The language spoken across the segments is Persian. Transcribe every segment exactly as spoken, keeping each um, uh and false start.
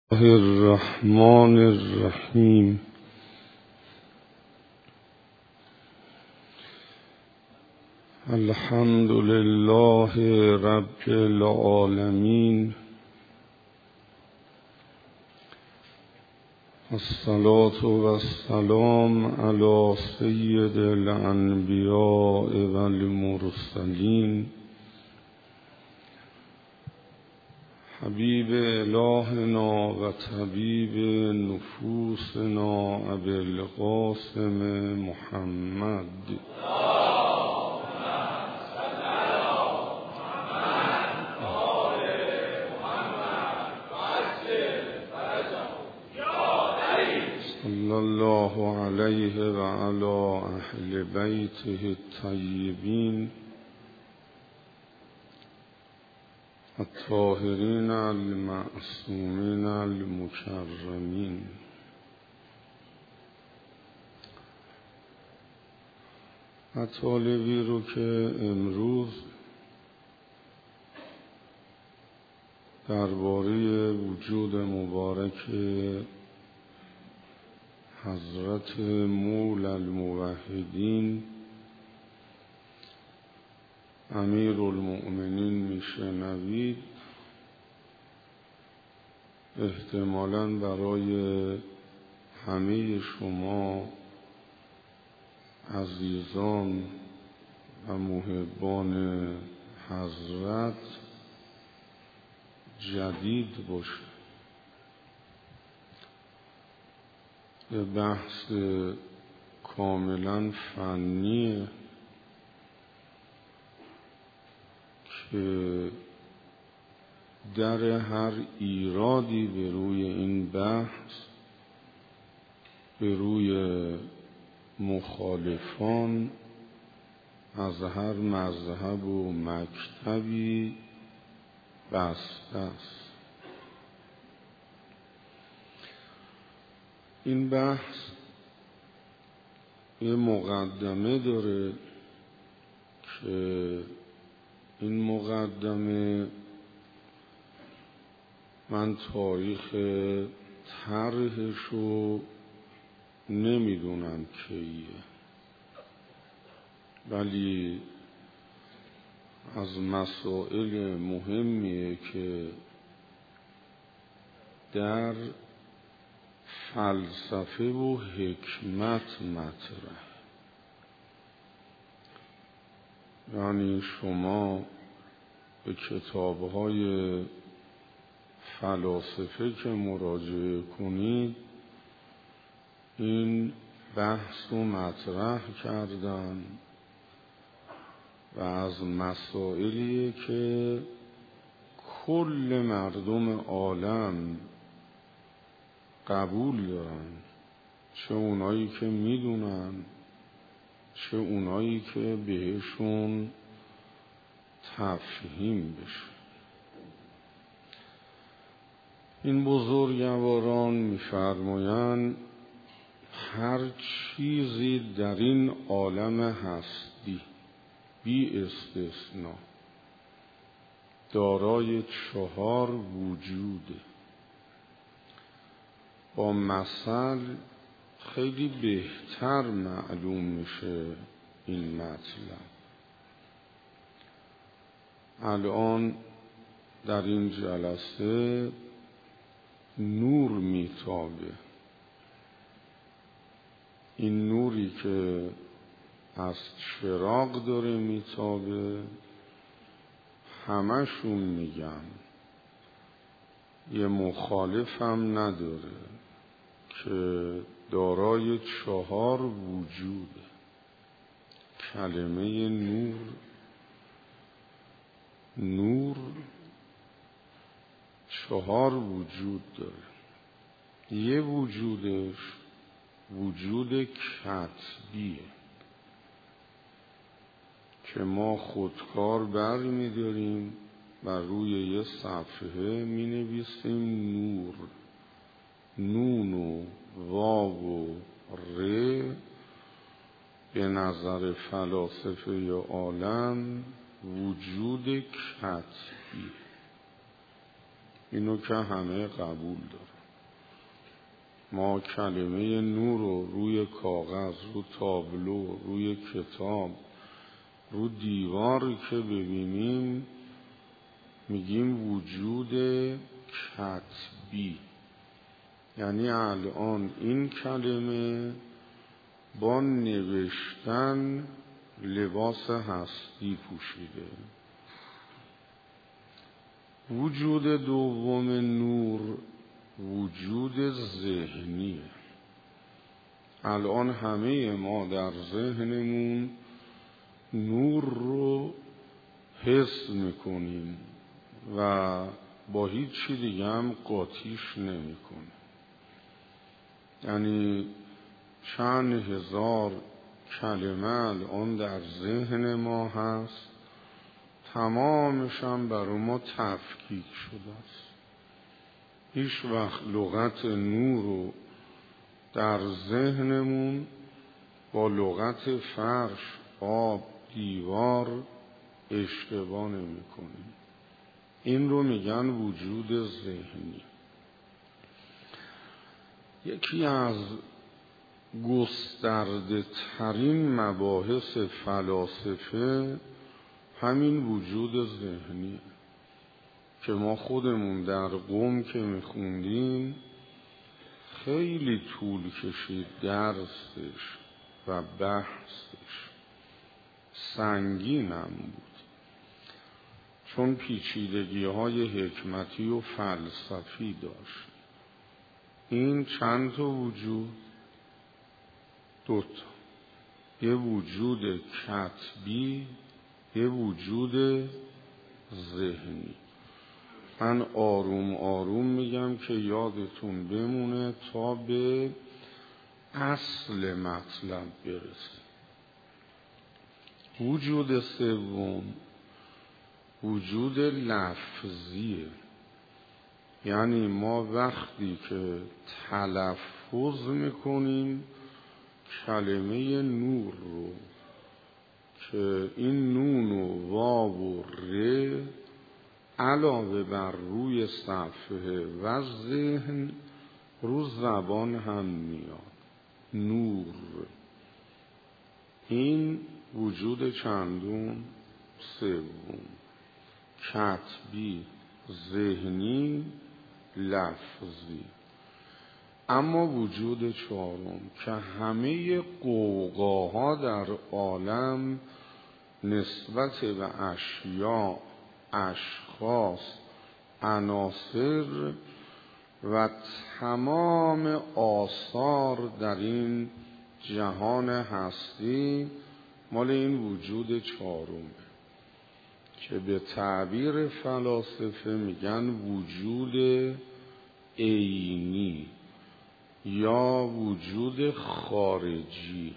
الله الرحمن الرحیم. الحمد لله رب العالمین، الصلاة والسلام علی سید الانبیاء والمرسلین، حبیب الهنا و طبیب نفوسنا ابی القاسم محمد. صلی الله علیه و علی اهل بیته الطیبین الطاهرین المعصومین المکرمین. مطالبی رو که امروز درباره وجود مبارک حضرت مولا الموحدین امیر المؤمنین میشنوید، احتمالاً برای همه شما عزیزان و محبان حضرت جدید باشه. یه بحث کاملاً فنیه که در هر ایرادی به روی این بحث به روی مخالفان از هر مذهب و مکتبی بسته است. این بحث یه مقدمه داره که این مقدمه من تاریخ طرحشو نمیدونم کیه، ولی از مسائل مهمیه که در فلسفه و حکمت مطرح. یعنی شما به کتاب‌های فلاسفه که مراجعه کنید این بحث رو مطرح کردن و از مسائلی که کل مردم عالم قبول دارن، چه اونایی که میدونن چه اونایی که بهشون تفهیم بشه. این بزرگواران می‌فرمایند هر چیزی در این عالم هستی بی استثنا دارای چهار وجوده. با مثل خیلی بهتر معلوم میشه این مطلب. الان در این جلسه نور میتابه. این نوری که از چراغ داره میتابه، همشون میگن، یه مخالف هم نداره که دارای چهار وجود. کلمه نور نور چهار وجود داره. یه وجودش وجود کتبیه که ما خودکار بر می داریم و روی یه صفحه می نویسیم نور. نون و واو و ر به نظر فلاسفه عالم وجود کتبی. اینو که همه قبول دارن. ما کلمه نور رو روی کاغذ، رو تابلو، روی کتاب، رو دیوار که ببینیم میگیم وجود کتبی. یعنی الان این کلمه با نوشتن لباس هستی پوشیده. وجود دوم نور وجود ذهنیه. الان همه ما در ذهنمون نور رو حس میکنیم و با هیچ چی دیگه هم قاطیش نمیکنیم. یعنی چند هزار کلمه الان در ذهن ما هست، تمامش هم برای ما تفکیک شده است. هیچ وقت لغت نور رو در ذهنمون با لغت فرش، آب، دیوار اشتباه نمی کنیم. این رو میگن وجود ذهنی. یکی از گسترده ترین مباحث فلاسفه همین وجود ذهنی که ما خودمون در قم که میخوندیم خیلی طول کشید درسش و بحثش، سنگینم بود، چون پیچیدگی های حکمتی و فلسفی داشت. این چند تا وجود؟ دوتا، یه وجود کتبی، یه وجود ذهنی. من آروم آروم میگم که یادتون بمونه تا به اصل مطلب برسه. وجود سوم وجود لفظیه. یعنی ما وقتی که تلفظ میکنیم کلمه نور رو که این نون و واو و ر علاوه بر روی صفحه و ذهن رو زبان هم میاد. نور، این وجود چندم؟ سوم. کتبی، ذهنی، لفظی. اما وجود چهارم که همه قوقاها در عالم نسبت به اشیاء، اشخاص، عناصر و تمام آثار در این جهان هستی مال این وجود چهارمه که به تعبیر فلاسفه میگن وجود عینی یا وجود خارجی.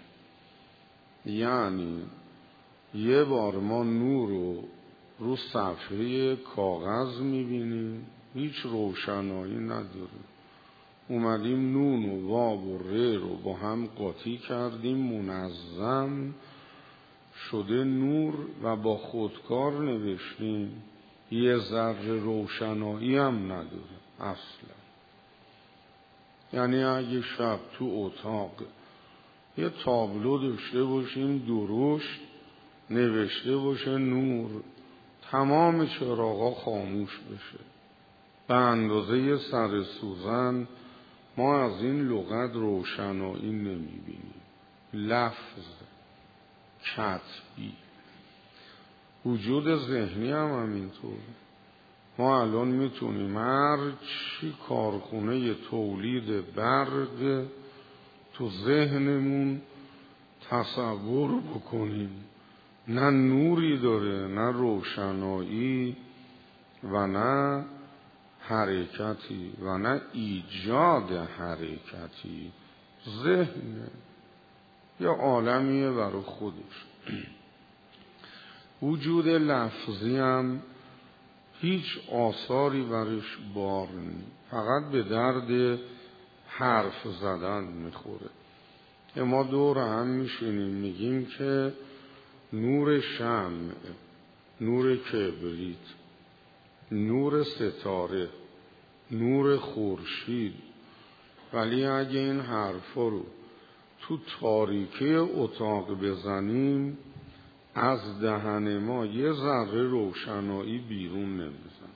یعنی یه بار ما نور رو رو صفحه کاغذ میبینیم، هیچ روشنایی نداره، اومدیم نون و واو و ر رو با هم قاطی کردیم، منظم شده نور و با خودکار نوشتیم، یه ذره روشنایی هم نداره اصلا. یعنی اگه شب تو اتاق یه تابلو داشته باشیم درشت نوشته باشه نور، تمام چراغا خاموش بشه، به اندازه سر سوزن ما از این لغت روشنایی نمیبینیم. لفظ، کتبی. وجود ذهنی هم همینطور. ما الان میتونیم هر چی کارخونه تولید برق تو ذهنمون تصور بکنیم، نه نوری داره، نه روشنایی و نه حرکتی و نه ایجاد حرکتی. ذهن یا عالمیه برای خودش. وجود لفظی هم هیچ آثاری برش بار نمی، فقط به درد حرف زدن میخوره. ما دور هم میشینیم میگیم که نور شمع، نور کبریت، نور ستاره، نور خورشید، ولی اگه این حرفا رو تو تاریکی اتاق بزنیم از دهن ما یه ذره روشنایی بیرون نمیزن.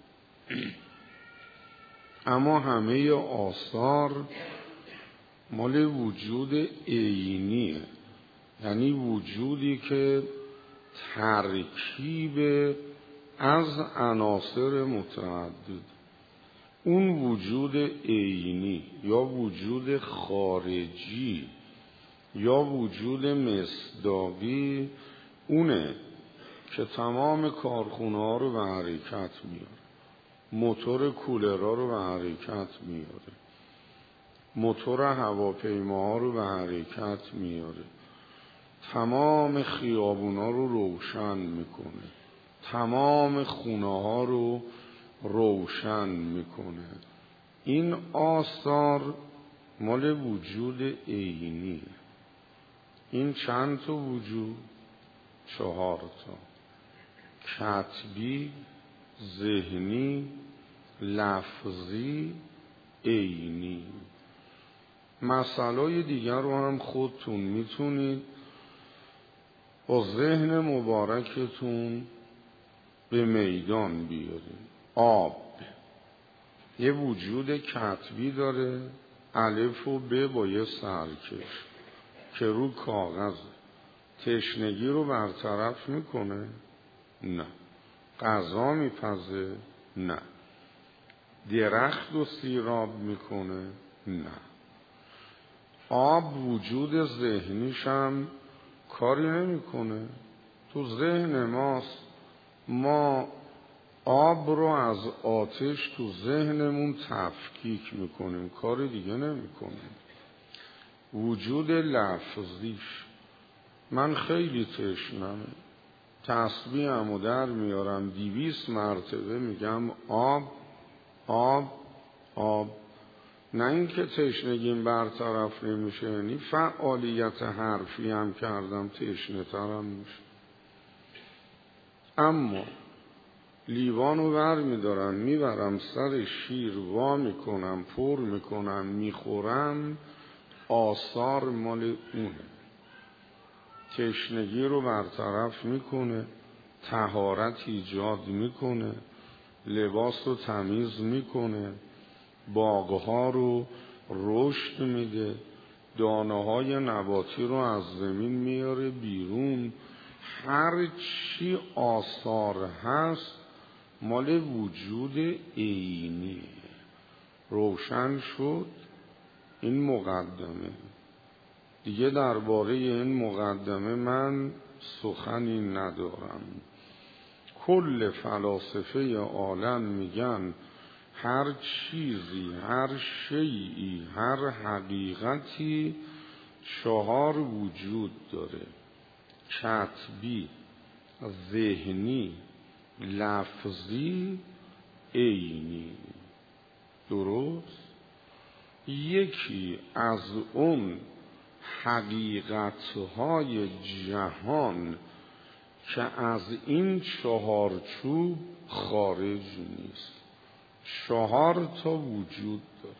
اما همه آثار مال وجود عینیه، یعنی وجودی که ترکیب از عناصر متعدد. اون وجود عینی یا وجود خارجی یا وجود مصداقی اونه که تمام کارخونه ها رو به حرکت میاره، موتور کولرها رو به حرکت میاره، موتور هواپیماها رو به حرکت میاره، تمام خیابونا رو روشن میکنه، تمام خونه ها رو روشن میکنه. این آثار مال وجود عینی. این چند تا وجود؟ چهار تا: کتبی، ذهنی، لفظی، عینی. مسائل دیگر رو هم خودتون میتونید با ذهن مبارکتون به میدان بیارید. آب یه وجود کتبی داره، الف و ب با یه سرکش که رو کاغذ. تشنگی رو برطرف میکنه؟ نه. غذا میپزه؟ نه. درخت رو سیراب میکنه؟ نه. آب وجود ذهنیش هم کاری نمیکنه. تو ذهن ماست، ما آب رو از آتش تو ذهنمون تفکیک میکنیم، کار دیگه نمیکنیم. وجود لفظیش، من خیلی تشنمه، تسبیحمو در میارم دویست مرتبه میگم آب آب آب، نه اینکه تشنگیم برطرف نمیشه، یعنی فعالیت حرفی هم کردم تشنه ترم میشه. اما لیوانو بر میدارم میبرم سر شیر وا میکنم پر میکنم میخورم، آثار مال اونه. تشنگی رو برطرف میکنه، طهارت ایجاد میکنه، لباس رو تمیز میکنه، باغها رو رشد میده، دانه های نباتی رو از زمین میاره بیرون. هر چی آثار هست مال وجود عینی. روشن شد این مقدمه. دیگه درباره این مقدمه من سخنی ندارم. کل فلاسفه عالم میگن هر چیزی، هر شیئی، هر حقیقتی چهار وجود داره: کتبی، ذهنی، لفظی، عینی. درست؟ یکی از اون حقیقتهای جهان که از این چهارچوب خارج نیست، چهار تا وجود داره.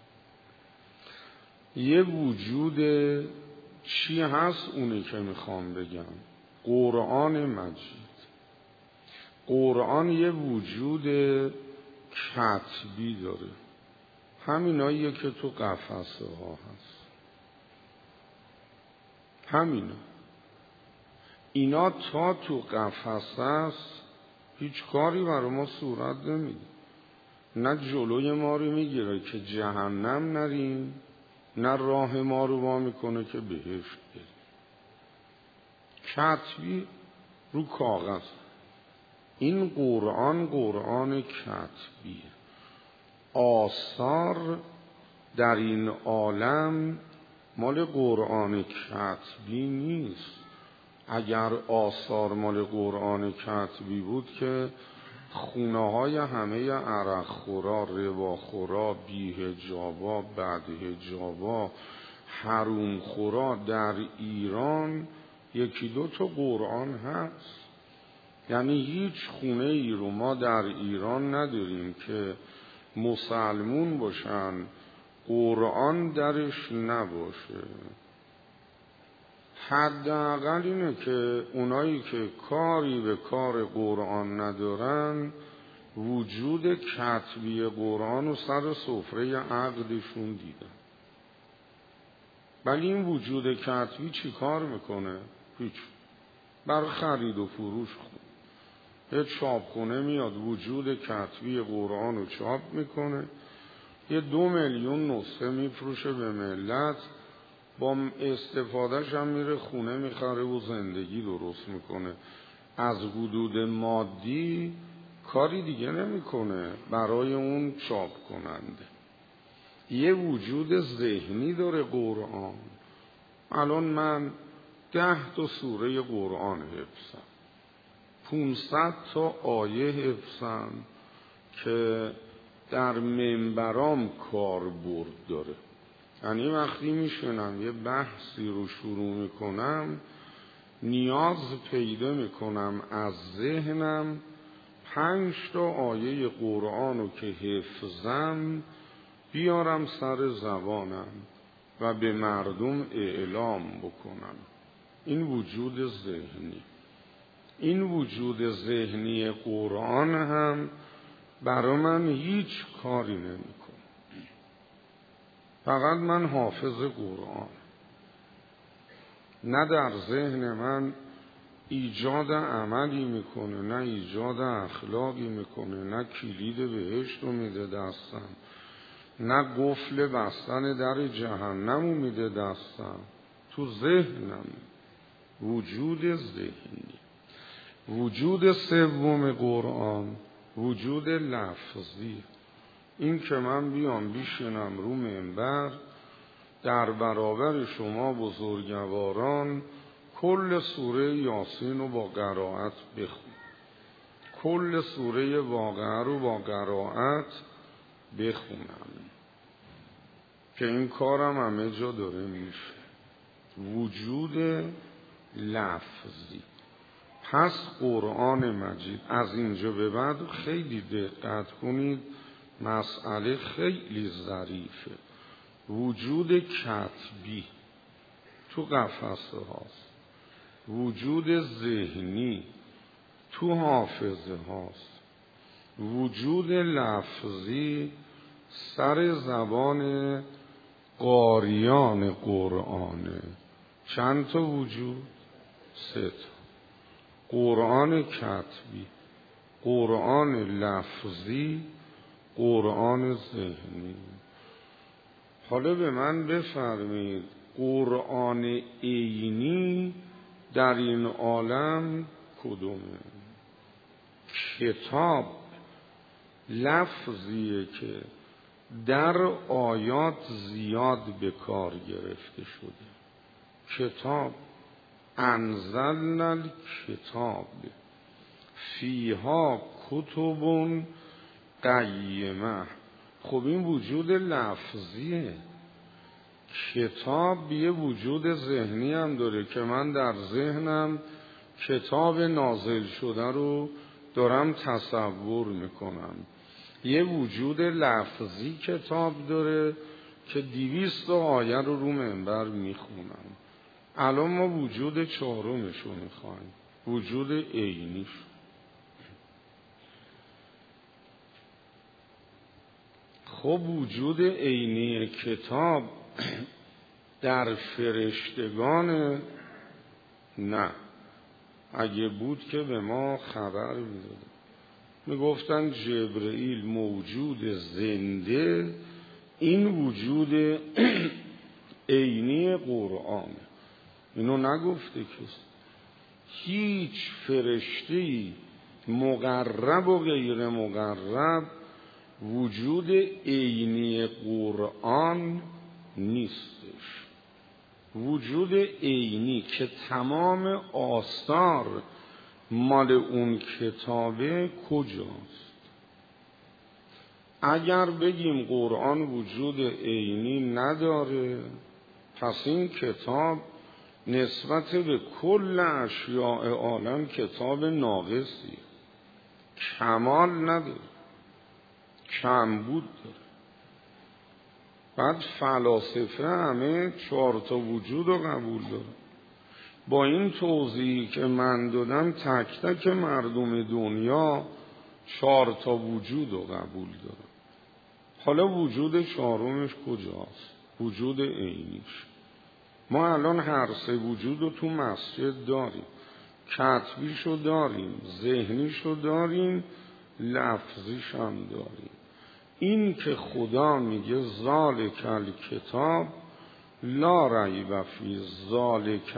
یه وجود چی هست؟ اونی که میخوام بگم، قرآن مجید. قرآن یه وجود کتبی داره، همیناییه که تو قفسه ها هست، همینا. اینا تا تو قفسه است هیچ کاری برای ما صورت نمیده، نه جلوی ما رو میگیره که جهنم نریم، نه راه ما رو وا میکنه که بهشت بریم. کتبی رو کاغذ. این قرآن قرآن کتبیه. آثار در این عالم مال قرآن کتبی نیست. اگر آثار مال قرآن کتبی بود که خونه های همه عرق خورا، ربا خورا، بی‌حجابا، بدحجابا، حروم خورا در ایران یکی دو تا قرآن هست. یعنی هیچ خونه ای رو ما در ایران نداریم که مسلمون باشن قرآن درش نباشه. حداقل اینه که اونایی که کاری به کار قرآن ندارن وجود کتبی قرآن و سر سفره عقدشون دیدن. ولی این وجود کتبی چی کار میکنه؟ هیچ. بر خرید و فروش خون یه چاپخونه میاد وجود کتبی قرآن رو چاپ میکنه، یه دو میلیون نسخه میفروشه به ملت، با استفادهش هم میره خونه میخره و زندگی درست میکنه. از حدود مادی کاری دیگه نمیکنه برای اون چاپ کننده. یه وجود ذهنی داره قرآن. الان من ده تا سوره قرآن حفظم، پونصد تا آیه حفظم که در منبرام کاربرد داره. یعنی وقتی میشنم یه بحثی رو شروع میکنم نیاز پیدا میکنم از ذهنم پنج تا آیه قرآن رو که حفظم بیارم سر زبانم و به مردم اعلام بکنم. این وجود ذهنی. این وجود ذهنی قرآن هم برای من هیچ کاری نمیکنه. فقط من حافظ قرآن. نه در ذهن من ایجاد عملی میکنه، نه ایجاد اخلاقی میکنه، نه کلید بهشت رو میده دستم، نه قفل بستن در جهنم رو میده دستم. تو ذهنم وجود ذهنی. وجود سوم قرآن وجود لفظی. این که من بیام بیشنم رو منبر در برابر شما بزرگواران کل سوره یاسین رو با قرائت بخون، کل سوره واقعه رو با قرائت بخونم، که این کارم همه جا داره میشه. وجود لفظی. پس قرآن مجید از اینجا به بعد خیلی دقت کنید، مسئله خیلی ظریفه. وجود کتبی تو قفسه هاست، وجود ذهنی تو حافظه هاست، وجود لفظی سر زبان قاریان قرآنه. چند تا وجود؟ سه تا. قرآن کتبی، قرآن لفظی، قرآن ذهنی. حالا به من بفرمید قرآن عینی در این عالم کدومه؟ کتاب لفظیه که در آیات زیاد به کار گرفته شده. کتاب انزلنا الکتاب فیها کتب قیمه. خب این وجود لفظیه. کتاب یه وجود ذهنی هم داره که من در ذهنم کتاب نازل شده رو دارم تصور میکنم. یه وجود لفظی کتاب داره که دویست آیه رو رو منبر میخونم. الان ما وجود چهارمش رو میخوایم، وجود عینیش. خب وجود عینی کتاب در فرشتگان نه. اگه بود که به ما خبر میداد. میگفتن جبرئیل موجود زنده، این وجود عینی قرآن. اینو نگفته کسی. هیچ فرشته‌ای مقرب و غیر مقرب وجود عینی قرآن نیستش. وجود عینی که تمام آثار مال اون کتابه کجاست؟ اگر بگیم قرآن وجود عینی نداره، پس این کتاب نسبت به کل اشیاء عالم کتاب ناقصی، کمال نداره، کمبود داره. بعد فلاسفه همه چهار تا وجود رو قبول داره. با این توضیحی که من دادم تک تک مردم دنیا چهار تا وجود رو قبول داره. حالا وجود چهارمش کجاست؟ وجود عینیش. ما الان هر سه وجود رو تو مسجد داریم. کتبیشو داریم، ذهنیشو داریم، لفظیش هم داریم. این که خدا میگه ذالک الکتاب لا ریب فیه، ذالک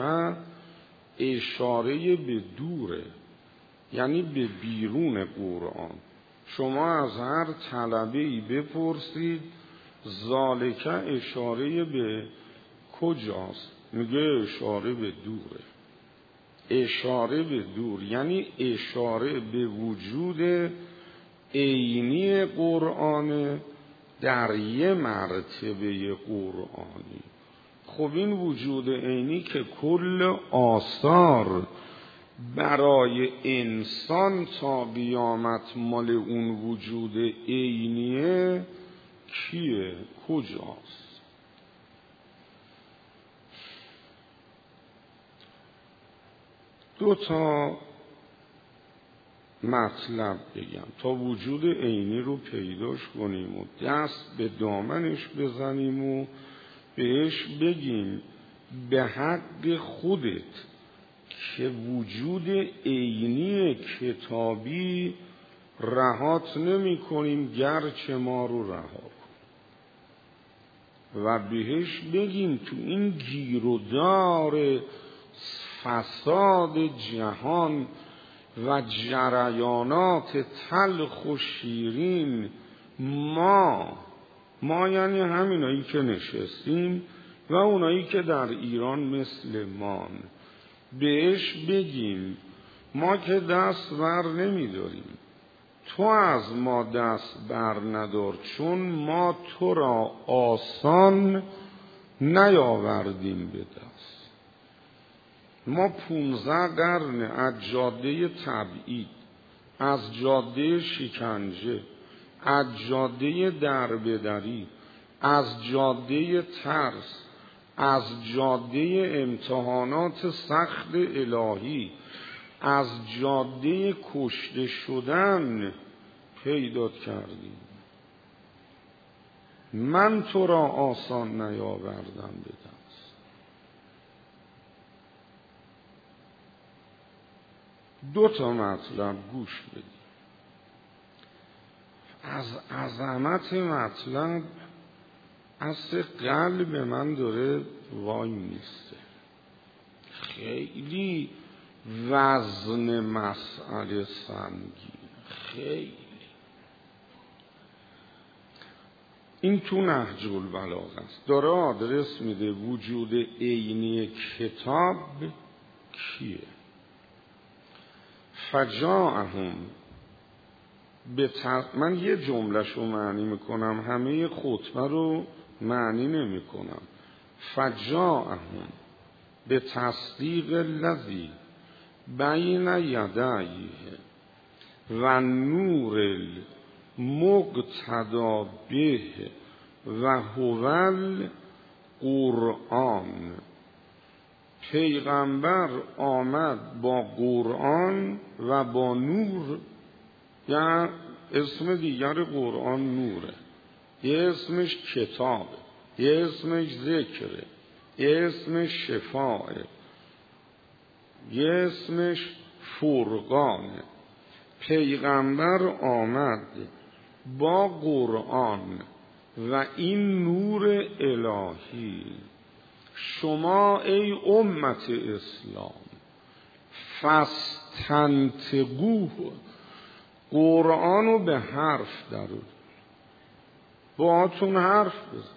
اشاره به دوره، یعنی به بیرون قرآن. شما از هر طلبه‌ای بپرسید ذالک اشاره به کجاست، میگه اشاره به دوره. اشاره به دور یعنی اشاره به وجود عینی قرآن در یه مرتبه قرآنی. خب این وجود عینی که کل آثار برای انسان تا قیامت مال اون وجود عینیه، کیه؟ کجاست؟ دو تا مطلب بگم تا وجود عینی رو پیداش کنیم و دست به دامنش بزنیم و بهش بگیم به حق خودت که وجود عینی کتابی رهات نمی کنیم گرچه ما رو رها کن، و بهش بگیم تو این گیر و دار فساد جهان و جریانات تلخ و شیرین، ما ما یعنی همینایی که نشستیم و اونایی که در ایران مثل مان، بهش بگیم ما که دست بر نمی داریم، تو از ما دست بر ندار، چون ما تو را آسان نیاوردیم به دست. ما پونزده قرن از جاده تبعید، از جاده شکنجه، از جاده دربدری، از جاده ترس، از جاده امتحانات سخت الهی، از جاده کشته شدن پیدا کردیم. من تو را آسان نیاوردم به دست. دو تا مطلب گوش بدید. از عظمت مطلب اصل قلب من داره وای میسته. خیلی وزن مسئله سنگین، خیلی. این تو نهج البلاغه است، داره آدرس میده وجود عینی کتاب کیه. فجاءهم بت... من یه جمله شو معنی میکنم، همه خطبه رو معنی نمی کنم. فجاءهم به تصدیق الذی بین یدیه و نور المقتدا به و هو القرآن. پیغمبر آمد با قرآن و با نور، یا اسم دیگر قرآن نوره، یه اسمش کتابه، یه اسمش ذکره، یه اسمش شفاعه، یه اسمش فرقانه. پیغمبر آمد با قرآن و این نور الهی. شما ای امت اسلام فاستنطقوه، قرآنو به حرف درو، باهاتون حرف بزن.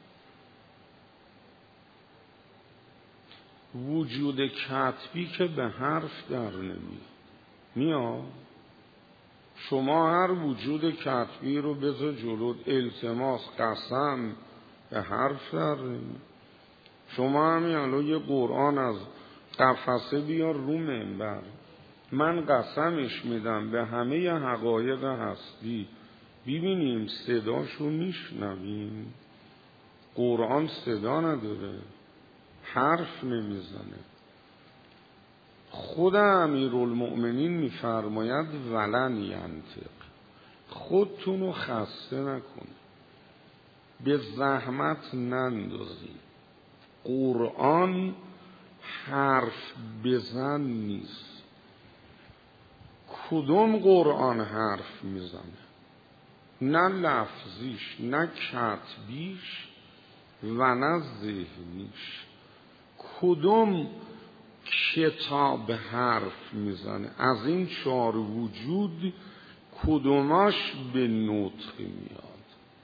وجود کتبی که به حرف در نمی میاد. شما هر وجود کتبی رو بذار جلوت، التماس قسم به حرف در نمی. شما همین الان یه قرآن از قفسه بیار رو منبر، من قسمش میدم به همه حقایق هستی، ببینیم صداشو میشنویم. قرآن صدا نداره، حرف نمیزنه. خود امیرالمؤمنین میفرماید ولن ینطق، خودتونو خسته نکن، به زحمت نندازی. قرآن حرف بزن نیست. کدوم قرآن حرف میزنه؟ نه لفظیش، نه کتبیش و نه ذهنیش. کدوم کتاب حرف میزنه؟ از این چهار وجود کدوماش به نطق میاد؟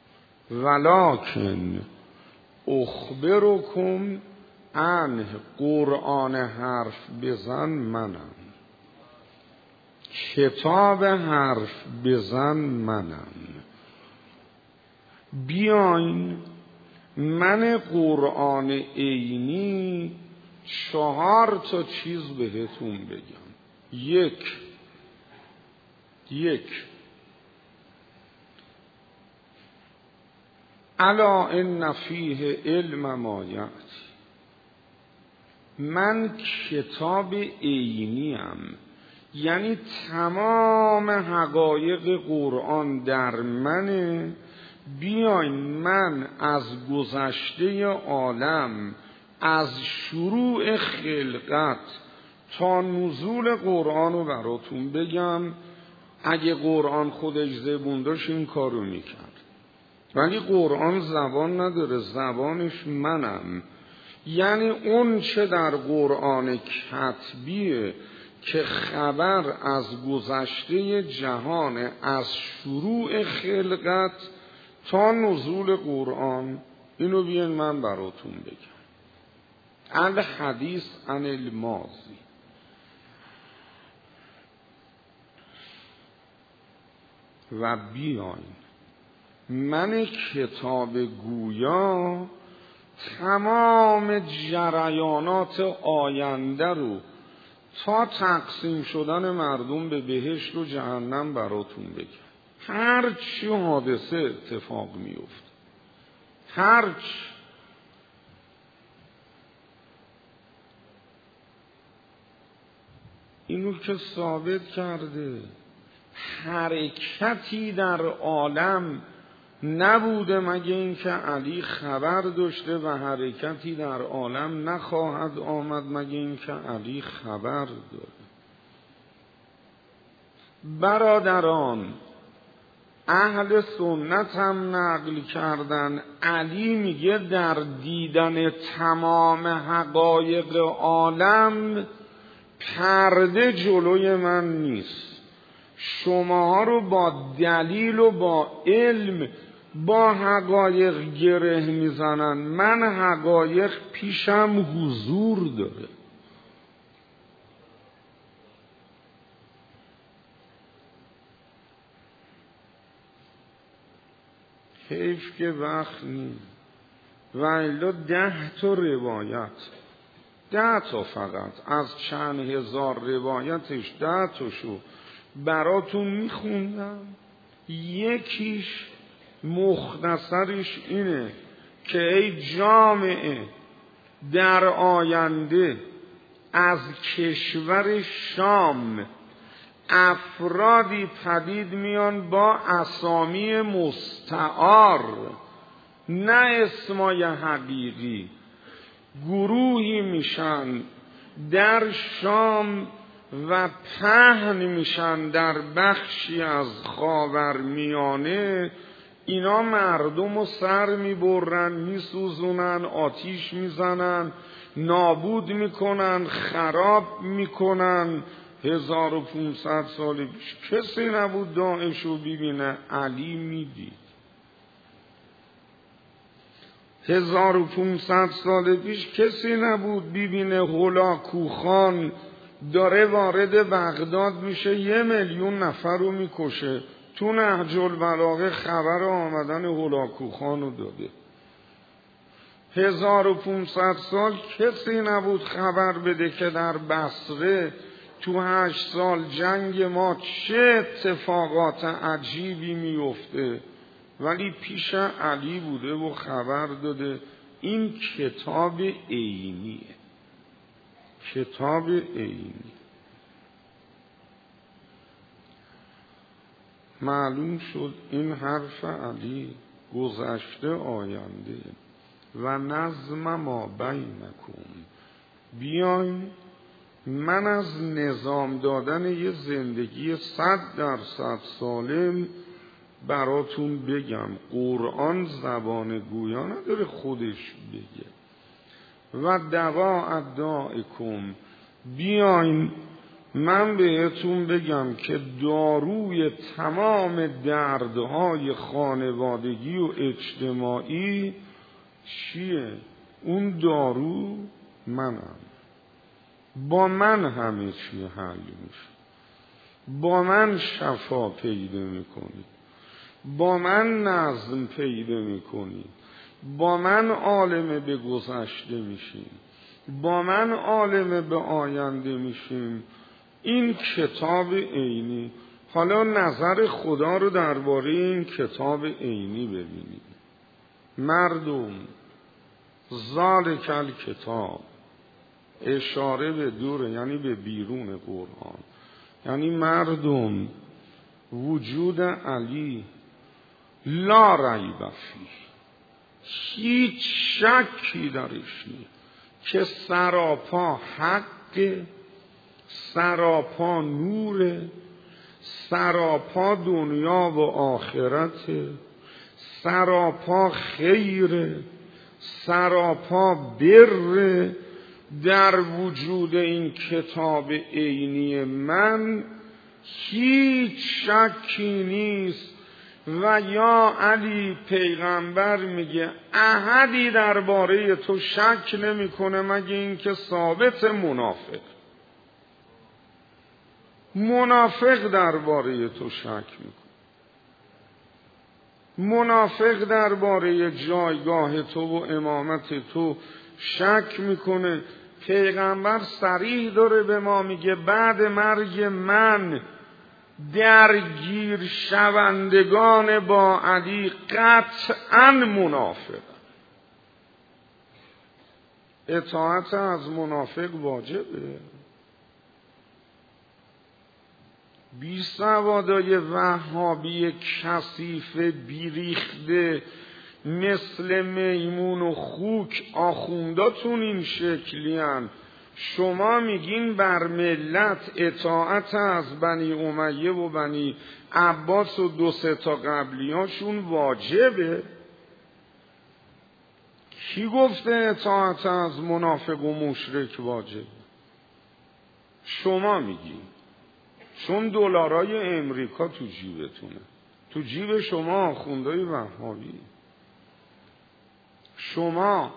ولکن اخبرکم عنه، قرآن حرف بزن منم، کتاب حرف بزن منم. بیاین من قرآن عینی چهار تا چیز بهتون بگم. یک یک الا ان فیه علم ما یأتی، من کتاب عینیم، یعنی تمام حقایق قرآن در منه. بیاین من از گذشته عالم، از شروع خلقت تا نزول قرآن رو براتون بگم. اگه قرآن خودش زبون داشت این کارو میکرد، ولی قرآن زبان نداره، زبانش منم. یعنی اون چه در قرآن کتبیه که خبر از گذشته جهان، از شروع خلقت تا نزول قرآن، اینو بیان من براتون بگم. الحدیث عن الماضی. و بیاین من کتاب گویا تمام جریانات آینده رو تا تقسیم شدن مردم به بهشت و جهنم براتون بگم. هر چی حادثه اتفاق میفت، هر چی، اینو که ثابت کرده. حرکتی در عالم نبوده مگه اینکه علی خبر داشته و حرکتی در عالم نخواهد آمد مگه اینکه علی خبر داره. برادران، اهل سنت هم نقل کردن علی میگه در دیدن تمام حقایق عالم پرده جلوی من نیست. شماها رو با دلیل و با علم با حقایق گره میزنن، من حقایق پیشم حضور داره. حیف که وقت نیم. و الا ده تا روایت، ده تا فقط از چند هزار روایتش ده تاشو براتون میخوندم. یکیش مختصرش اینه که ای جامعه، در آینده از کشور شام افرادی پدید میان با اسامی مستعار، نه اسمای حقیقی. گروهی میشن در شام و پهن میشن در بخشی از خاورمیانه. اینا مردم رو سر میبرن، میسوزونن، آتیش میزنن، نابود میکنن، خراب میکنن. هزار و پونصد سال پیش کسی نبود داعش رو ببینه، علی میدید. هزار و پونصد سال پیش کسی نبود ببینه هولاکوخان داره وارد بغداد میشه، یه میلیون نفر رو میکشه. تو نهج البلاغه خبر آمدن هولاکوخان رو داده. هزار و پونصد سال کسی نبود خبر بده که در بصره تو هشت سال جنگ ما چه اتفاقات عجیبی میفته. ولی پیش علی بوده و خبر داده این کتاب عینیه، کتاب عینی. معلوم شد این حرف علی گذشته آینده و نظم ما بینکم. بیاین من از نظام دادن یه زندگی صد درصد سالم براتون بگم. قرآن زبان گویا نداره خودش بگه. و دوا ادعاکم، بیاین من بهتون بگم که داروی تمام دردهای خانوادگی و اجتماعی چیه؟ اون دارو منم. با من همه چی حل میشه، با من شفا پیدا میکنی، با من نظم پیدا میکنی، با من عالم به گذشته میشیم، با من عالم به آینده میشیم. این کتاب عینی. حالا نظر خدا رو درباره این کتاب عینی ببینید. مردم ذالک الکتاب، اشاره به دوره، یعنی به بیرون قرآن. یعنی مردم وجود علی لا ریب فیه، هیچ شکی درش نیست که سراپا حق، سراپا نور، سراپا دنیا و آخرت، سراپا خیر، سراپا بر. در وجود این کتاب عینی من هیچ شکی نیست. و یا علی پیغمبر میگه احدی درباره تو شک نمیکنه مگه اینکه ثابت منافق. منافق درباره تو شک میکنه، منافق درباره جایگاه تو و امامت تو شک میکنه. پیغمبر صریح داره به ما میگه بعد مرگ من درگیر شوندگان با علی قطعاً منافق. اطاعت از منافق واجبه. بی سوادای وهابی کثیف بیریخته مثل میمون و خوک آخونداتون این شکلی هن. شما میگین بر ملت اطاعت از بنی امیه و بنی عباس و دو سه تا قبلیاشون واجبه. کی گفته اطاعت از منافق و مشرک واجبه؟ شما میگین، چون دلارای امریکا تو جیبتونه، تو جیب شما آخوندای وهابی. شما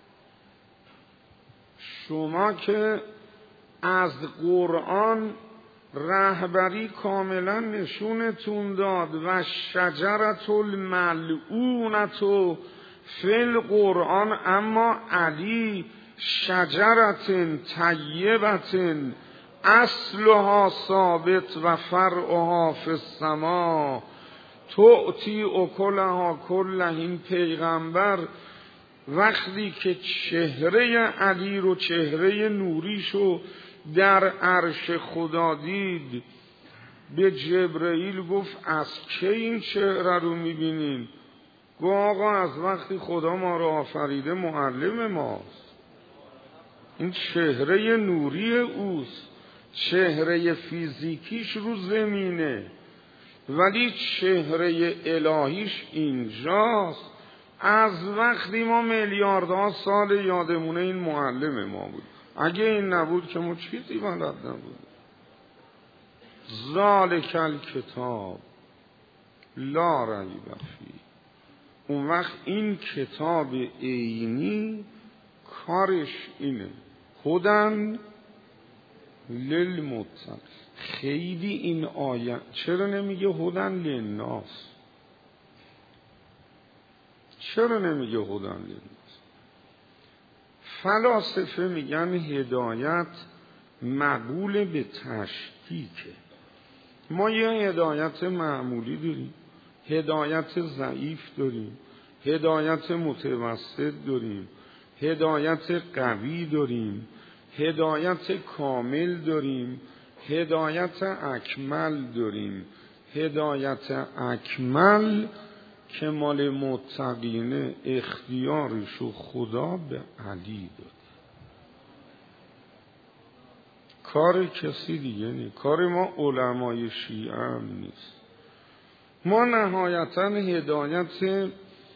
شما که از قرآن رهبری کاملا نشونتون داد و شجرت الملعونت فی القرآن، اما علی شجرت طیبت اصلها ثابت و فرعها فی السما تؤتی اکلها کله. این پیغمبر وقتی که چهره علی رو، چهره نوریشو در عرش خدا دید، به جبرئیل گفت از کی این چهره رو میبینین؟ گفت آقا از وقتی خدا ما رو آفریده معلم ماست. این چهره نوری اوست، چهره فیزیکیش رو زمینه ولی چهره الهیش اینجاست. از وقتی ما میلیاردها سال یادمونه این معلم ما بود. اگه این نبود که ما چیزی بلد نبود. ذالک الکتاب لا ریب فیه. اون وقت این کتاب عینی کارش اینه هدن للمتقین. خیلی این آیه چرا نمیگه هدن للناس؟ چرا نمیگه هدن للناس؟ فلاسفه میگن هدایت مقبول به تشکیکه. ما یه هدایت معمولی داریم، هدایت ضعیف داریم، هدایت متوسط داریم، هدایت قوی داریم، هدایت کامل داریم، هدایت اکمل داریم. هدایت اکمل که مال متقینه اختیارشو خدا به علی داد، کار کسی دیگه نیست، کار ما علمای شیعه هم نیست. ما نهایتا هدایت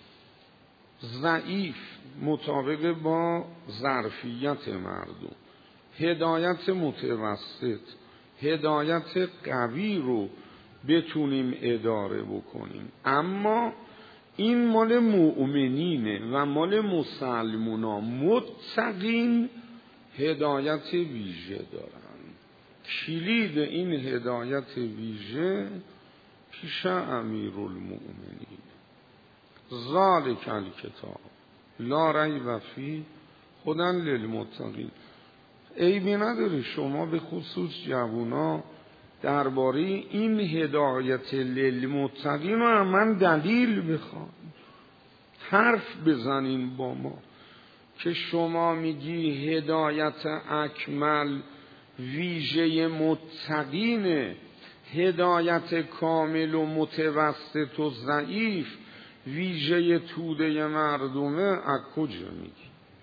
ضعیف مطابق با ظرفیت مردم، هدایت متوسط، هدایت قوی رو بتونیم اداره بکنیم. اما این مال مؤمنینه و مال مسلمونا. متقین هدایت ویژه دارن. کلید این هدایت ویژه پیش امیرالمؤمنین. ذالک الکتاب لا ریب فیه هدی للمتقین. عیبی نداره شما به خصوص جوونا درباره این هدایت للمتقین رو من دلیل بخوام، حرف بزنین با ما که شما میگی هدایت اکمل ویژه متقینه، هدایت کامل و متوسط و ضعیف ویژه توده مردمه. از کجا میگی؟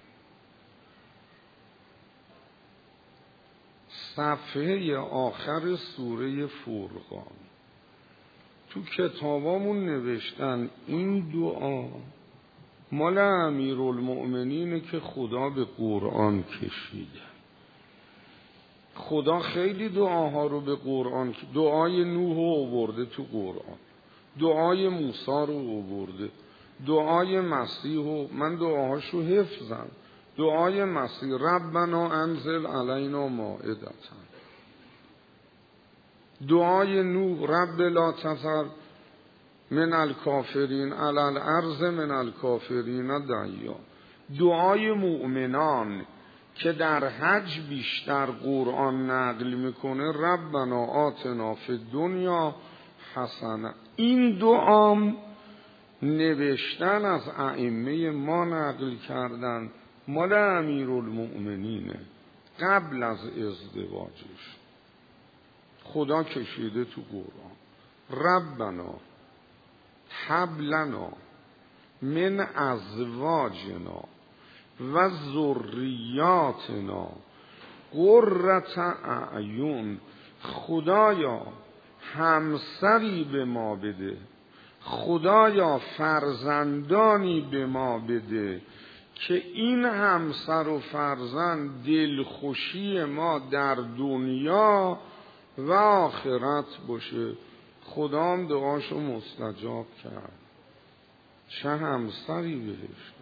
صفحه آخر سوره فرقان تو کتابامون نوشتن این دعا مال امیرالمؤمنینه که خدا به قرآن کشیده. خدا خیلی دعاها رو به قرآن، دعای نوح رو آورده تو قرآن، دعای موسی رو آورده، دعای مسیح رو، من دعاهاشو حفظم، دعای مسیح ربنا انزل علینا مائدة، دعای نوح رب لا تذر من الکافرین علی الارض من الکافرین دیا. دعای مؤمنان که در حج بیشتر قرآن نقل میکنه ربنا آتنا فی الدنیا حسنه. این دعام نوشتن از ائمه ما نقل کردن، مال امیرالمؤمنینه، قبل از ازدواجش خدا کشیده تو قرآن. ربنا هب لنا من ازواجنا و ذریاتنا قرة اعین. خدایا همسری به ما بده، خدایا فرزندانی به ما بده که این همسر و فرزند دلخوشی ما در دنیا و آخرت باشه. خدا هم دعاشو مستجاب کرد. چه همسری بهش.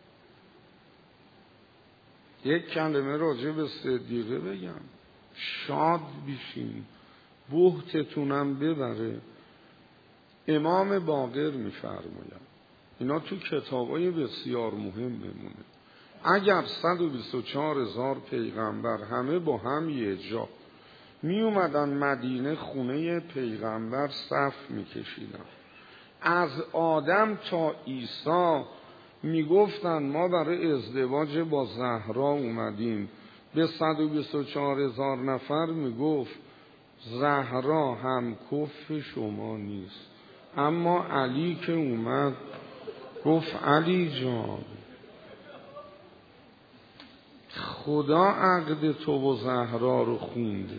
یک کلمه راجع به صدیقه بگم، شاد بیشین، بهتتونم ببره. امام باقر میفرماید، اینا تو کتابای بسیار مهم بمونه، اگر صد و بیست و چهار هزار پیغمبر همه با هم یه جا می اومدن مدینه خونه پیغمبر صف می کشیدن، از آدم تا عیسی می گفتن ما برای ازدواج با زهرا اومدیم، به صد و بیست و چهار هزار نفر می گفت زهرا هم کف شما نیست. اما علی که اومد گفت علی جان خدا عقد تو و زهرا رو خونده.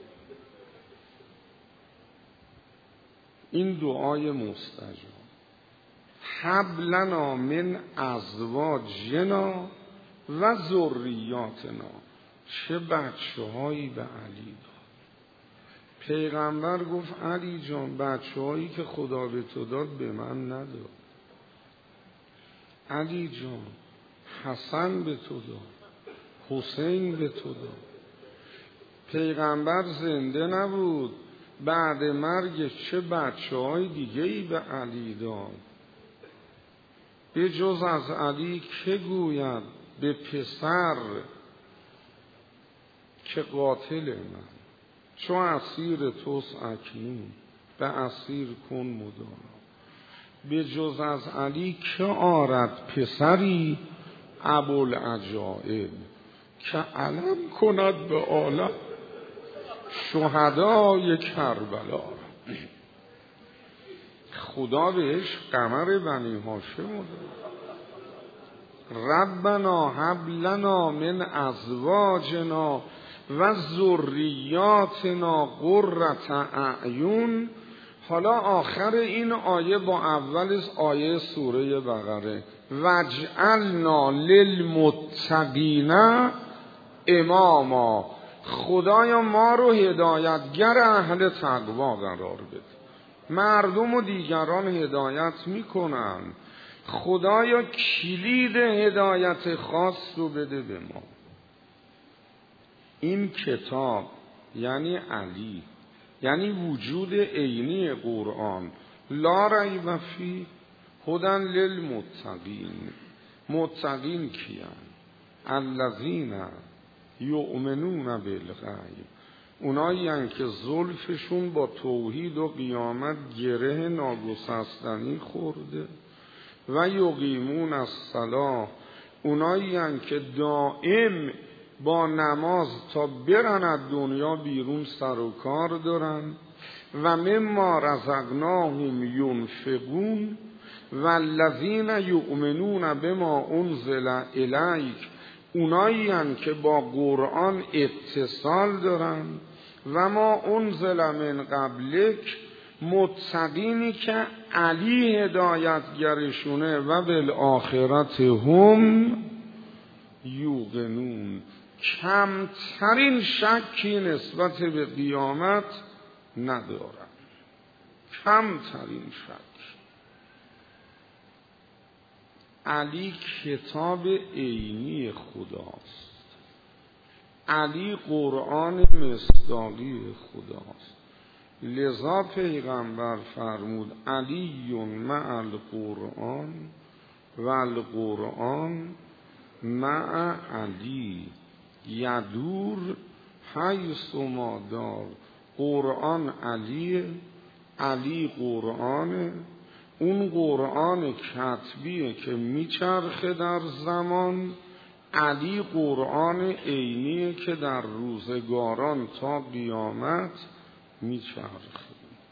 این دعای مستجاب. هب لنا من ازواجنا و ذریاتنا. چه بچه هایی به علی داد. پیغمبر گفت علی جان بچه هایی که خدا به تو داد به من نداد. علی جان حسن به تو داد، حسین به تو داد. پیغمبر زنده نبود، بعد مرگش چه بچه های دیگه ای به علی داد. به جز از علی که گوید به پسر که قاتل من چون اسیر توست اکنون به اسیر کن مدارا. به جز از علی که آرد پسری ابوالعجائب که علم کند به عالم شهدای کربلا. خدا بهش قمر بنی هاشم داد. ربنا هب لنا من ازواجنا و ذریاتنا قرة اعین. حالا آخر این آیه با اول آیه سوره بقره وجعلنا للمتقین اماما. خدایا ما رو هدایتگر اهل تقوا قرار بده. مردم و دیگران هدایت میکنن، خدایا کلید هدایت خاص رو بده به ما. این کتاب یعنی علی، یعنی وجود عینی قرآن، لا ریب فیه هدی للمتقین. متقین کیان؟ الذین یؤمنون بالغیب. اونایی هستند که زلفشون با توحید و قیامت گره ناگسستنی خورده. و یقیمون الصلاة. اونایی هستند که دائم با نماز تا برن از دنیا بیرون سر و کار دارن. و مما رزقناهم ینفقون. والذین یؤمنون بما انزل الیک. اونایی هستند که با قرآن اتصال دارن. و ما انزل من قبلک. متقینی که علی هدایتگرشونه. و بالآخرت هم یوقنون. کمترین شکی نسبت به قیامت ندارن، کمترین شک. علی کتاب عینی خداست. علی قرآن مصداقی خداست. لذا پیغمبر فرمود علی مع القرآن و القرآن مع علی یدور حیث ما دار. قرآن علیه، علی قرآنه. اون قرآن کتبیه که میچرخه در زمان. علی قرآن عینیه که در روزگاران تا قیامت میچرخه.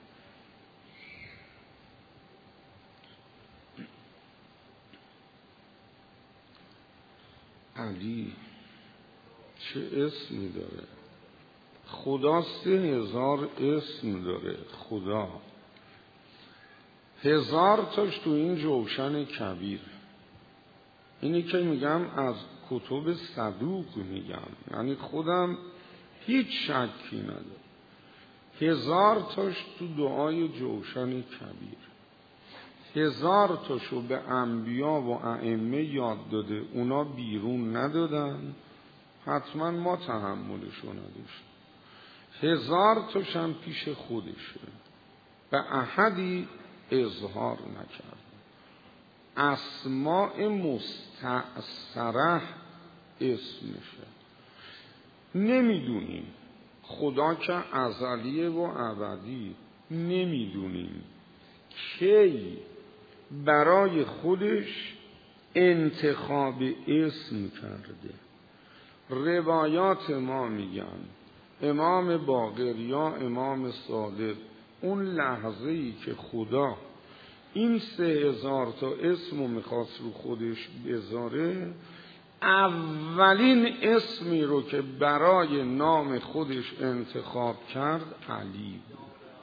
علی چه اسمی داره؟ خدا سه هزار اسم داره. خدا هزار تاش تو این جوشن کبیر. اینی که میگم از کتب صدوق میگم، یعنی خودم هیچ شکی نداره. هزار تاش تو دعای جوشن کبیر. هزار تاشو به انبیا و ائمه یاد داده، اونا بیرون ندادن، حتما ما تحملشو نداشتیم. هزار تاش هم پیش خودشه، به احدی اظهار نکرد. اسماء مستأثره اسمشه. نمیدونیم خدا که ازلیه و ابدی، نمیدونیم کی برای خودش انتخاب اسم کرده. روایات ما میگن امام باقر یا امام صادق اون لحظه ای که خدا این سه هزار تا اسمو میخواست رو خودش بذاره، اولین اسمی رو که برای نام خودش انتخاب کرد علی بود.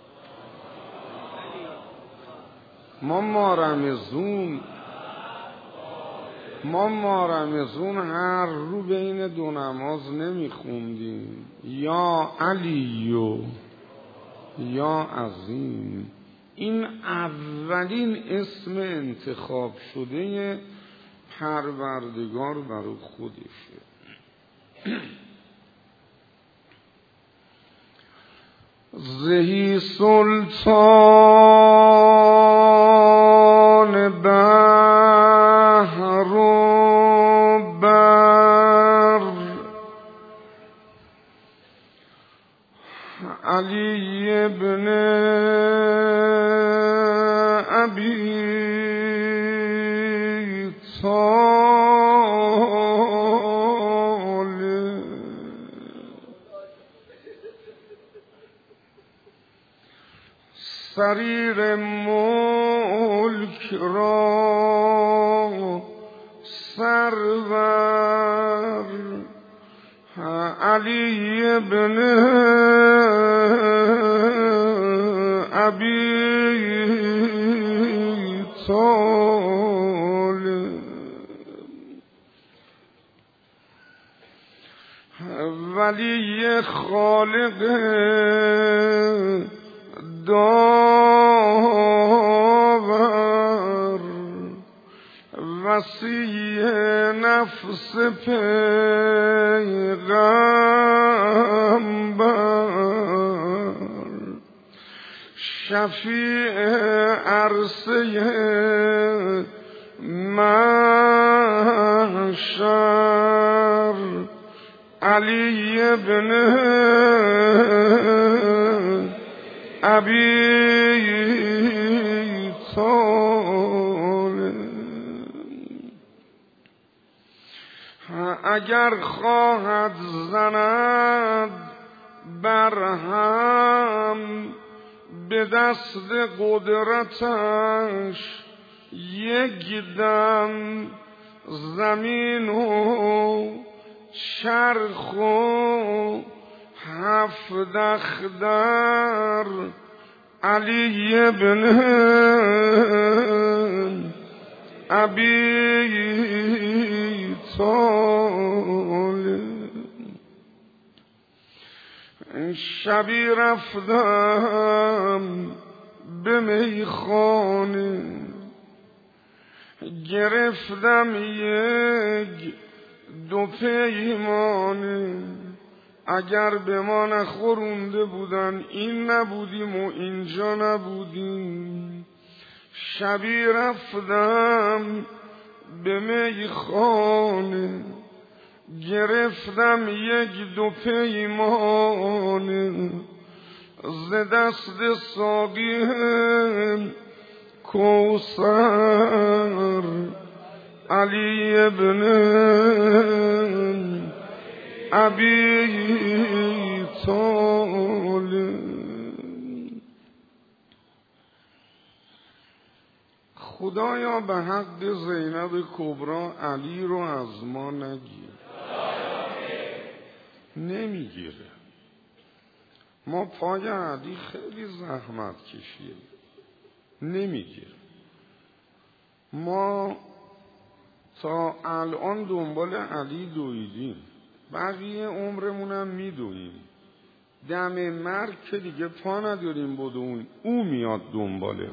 ما مارمزون ما مارمزون هر رو بین دو نماز نمیخوندیم یا علیو یا عظیم. این اولین اسم انتخاب شده پروردگار برای خودشه. زهی سلطان بحر و بر علی ابن ابی سریر ملک را سرور علی ابن ابی طالب ولی خالق داور وسیع نفس پیغمبر شفیع عرصه محشر علی ابن ابی طالب اگر خواهد زند برهم به دست قدرتش یک دم زمین و چرخ و هفت اختر علی ابن ابی طالب شبی رفتم به میخانه گرفتم یک دو پیمانه اگر به ما نخورونده بودن این نبودیم و اینجا نبودیم. شبی رفتم به میخانه گرفتم یک دو پیمانه ز دست ساقی کوثر علی ابن ابی طالب. خدایا به حق زینب کبرا علی رو از ما نگیر. نمیگیره. ما پای علی خیلی زحمت کشیدیم، نمیگیره. ما تا الان دنبال علی دویدیم، بقیه عمرمونم میدویم. دم مرگ که دیگه پا نداریم بدون، او میاد دنباله.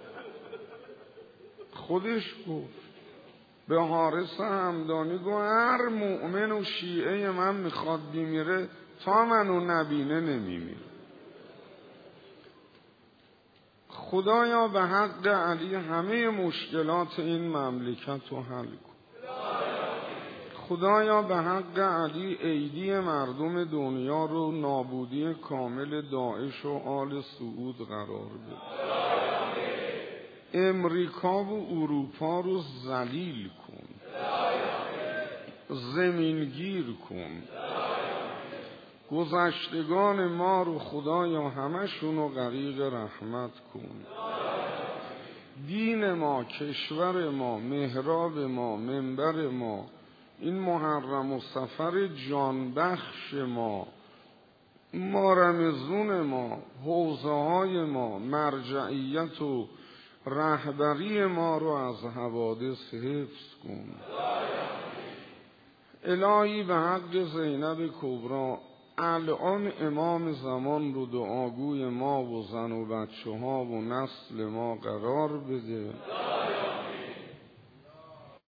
خودش گفت به حارس همدانی، گفت هر مؤمن و شیعه من میخواد بیمیره تا منو نبینه نمیمیره. خدایا به حق علی همه مشکلات این مملکت رو حل کن. خدایا به حق علی ایدی مردم دنیا رو نابودی کامل داعش و آل سعود قرار بده. امریکا و اروپا رو ذلیل کن، زمینگیر کن. گذشتگان ما رو خدایا همشون رو غریق رحمت کن. دین ما، کشور ما، محراب ما، منبر ما، این محرم و سفر جانبخش ما، مارمزون ما، حوزه های ما، مرجعیت و رهبری ما رو از حوادث حفظ کن. الهی به حق زینب کبرا الان امام زمان رو دعاگوی ما و زن و بچه ها و نسل ما قرار بده.